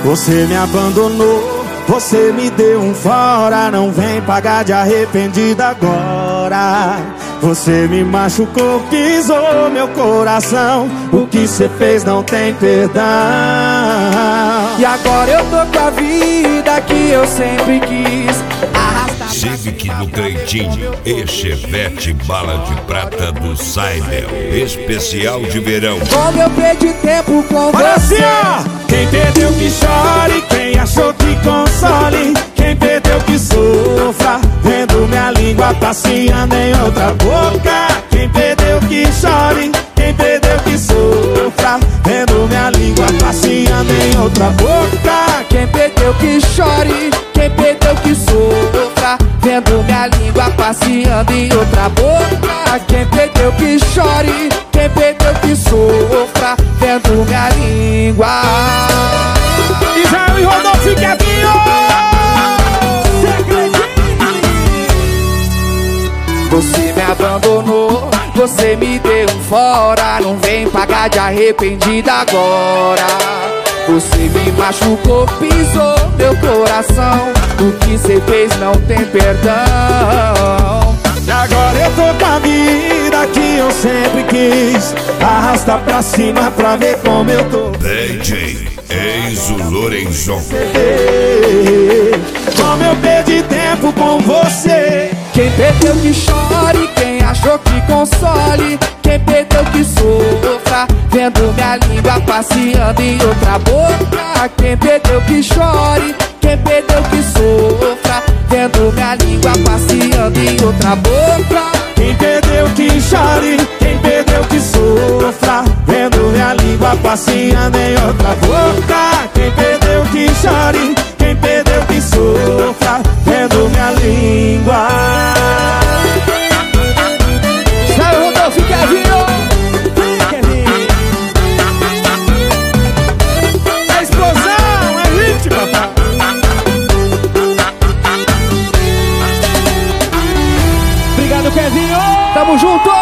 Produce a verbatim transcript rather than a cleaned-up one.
Você me abandonou, você me deu um fora. Não vem pagar de arrependida agora. Você me machucou, pisou meu coração. O que cê fez não tem perdão. E agora eu tô com a vida que eu sempre quis. Civic do Cleitinho e Chevette bala de prata do Cyber, especial de verão. Como eu perdi tempo com Olha você. assim, ó. Quem perdeu que chore, quem achou que console. Quem perdeu que sofra, vendo minha língua passeando em outra boca. Quem perdeu que chore, quem perdeu que sofra, vendo minha língua passeando em outra boca. Quem perdeu que chore, quem perdeu que sofra, vendo minha língua passeando em outra boca. Quem perdeu que chore, quem perdeu que sofra, vendo minha língua. Israel e Rodolfo e Kevinho. Você me abandonou, você me deu um fora. Não vem pagar de arrependida agora. Você me machucou, pisou meu coração. O que cê fez não tem perdão. E agora eu tô com a vida que eu sempre quis. Arrasta pra cima pra ver como eu tô. D J Enzo Lorenzon. Como eu perdi tempo com você. Quem perdeu que chore, quem achou que console. Quem perdeu que sofra, vendo minha língua passeando em outra boca. Quem perdeu que chore, quem perdeu que sofra, vendo minha língua passeando em outra boca. Quem perdeu que chore, quem perdeu que sofra, vendo minha língua passeando em outra boca. Quem perdeu que chore, quem perdeu que sofra, vendo minha língua. Sai o Rodolfo e Kevinho. É explosão, é hit, papai. Obrigado, Kevinho. Tamo junto.